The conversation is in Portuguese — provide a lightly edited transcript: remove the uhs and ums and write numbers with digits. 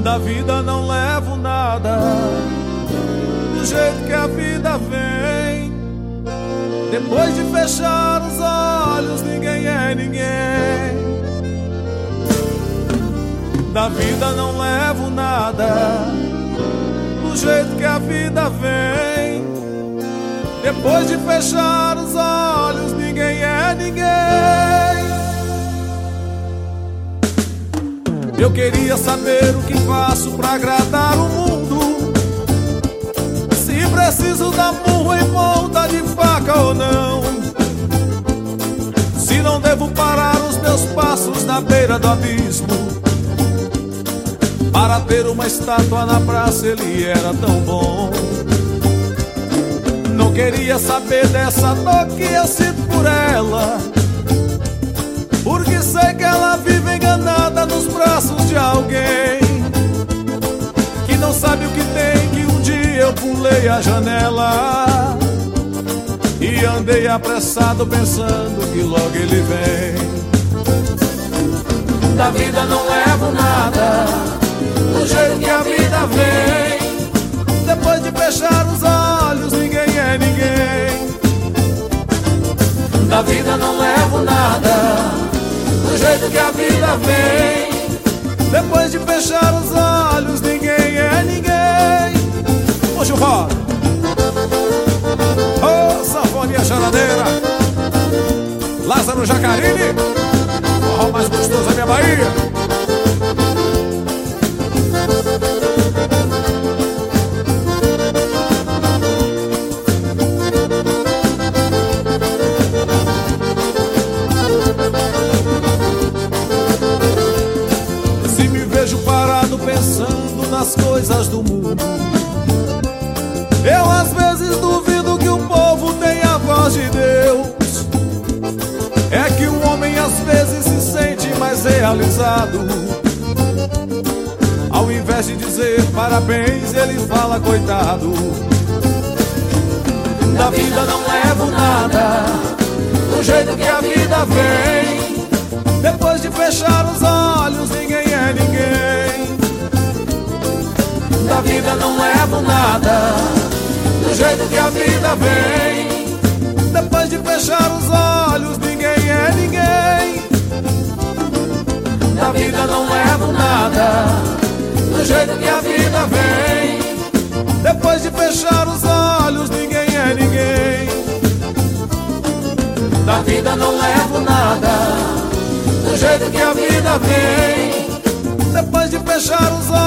Da vida não levo nada, do jeito que a vida vem. Depois de fechar os olhos, ninguém é ninguém. Da vida não levo nada, do jeito que a vida vem. Depois de fechar os olhos, ninguém é ninguém. Eu queria saber o que faço pra agradar o mundo, se preciso dar murro em ponta de faca ou não, se não devo parar os meus passos na beira do abismo. Para ter uma estátua na praça ele era tão bom. Não queria saber dessa dor que eu sinto por ela, porque sei que ela vive enganada nos braços de alguém que não sabe o que tem, que um dia eu pulei a janela e andei apressado pensando que logo ele vem. Da vida não levo nada, do jeito que a vida vem. Depois de fechar os olhos, ninguém é ninguém. Da vida não levo nada, do jeito que a vida vem. Depois de fechar os olhos, ninguém é ninguém. Ô Gilvar, ô sanfonia charadeira, Lázaro Jacarini, forró mais gostoso da minha Bahia. Pensando nas coisas do mundo, eu às vezes duvido que o povo tenha a voz de Deus. É que o homem às vezes se sente mais realizado. Ao invés de dizer parabéns, ele fala coitado. Da vida não levo nada, do jeito que a vida vem. Depois de fechar os olhos, ninguém é ninguém. Da vida não levo nada, do jeito que a vida vem. Depois de fechar os olhos, ninguém é ninguém. Da vida não levo nada, do jeito que a vida vem. Depois de fechar os olhos, ninguém é ninguém. Da vida não levo nada, do jeito que a vida vem. Depois de fechar os olhos,